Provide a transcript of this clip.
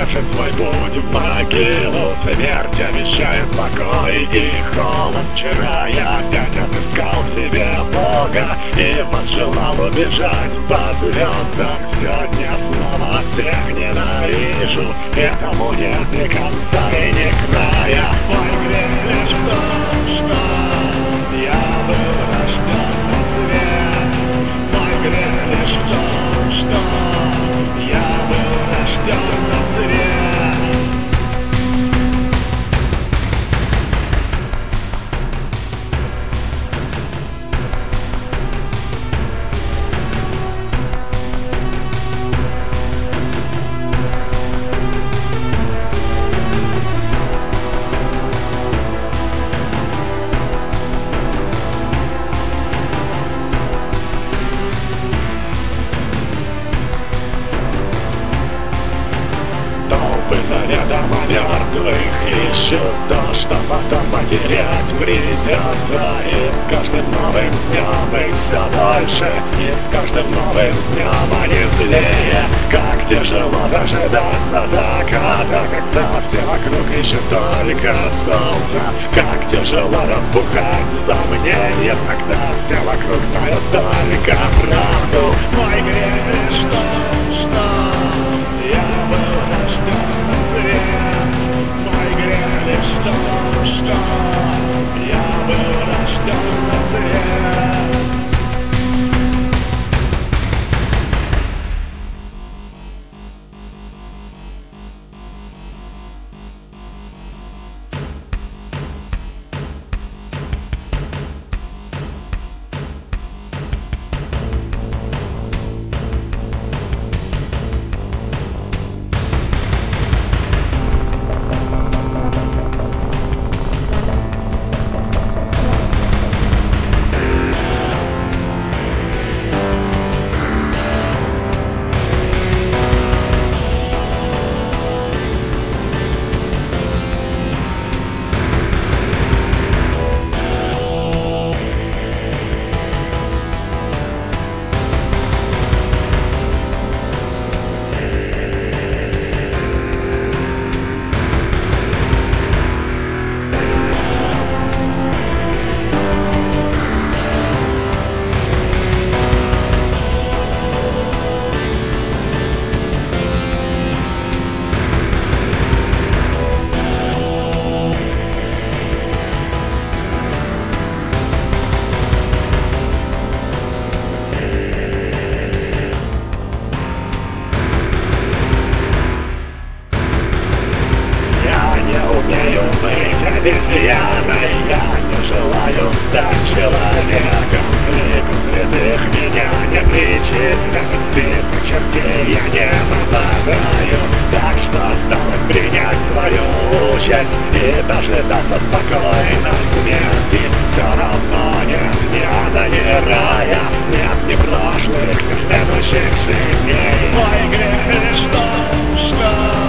совершит свой путь в могилу. Смерть обещает покой и холод. Вчера я опять отыскал в себе Бога и возжелал убежать по звездам. Сегодня снова всех ненавижу, этому нет ни конца и ни края. Мой грех лишь в том, что я был рожден на свет. Мой грех лишь в том, что я был рожден на свет. Заведомо мертвых ищут то, что потом потерять придется. И с каждым новым днем их все больше, и с каждым новым днем они злее. Как тяжело дожидаться заката, когда все вокруг ищут только солнца. Как тяжело разбухать сомнения, когда все вокруг знают только правду. Мой грех лишь в том, что я был рожден. Мой грех лишь в том, что я был рожден на свет. Обезьяной я не желаю стать человеком. Лику святых меня не причислят, список чертей я не попадаю. Так что осталось принять свою участь и дожидаться спокойно смерти. Все равно нет ни ада, ни рая, нет ни прошлых, ни следующих жизней. Мой грех лишь в том, что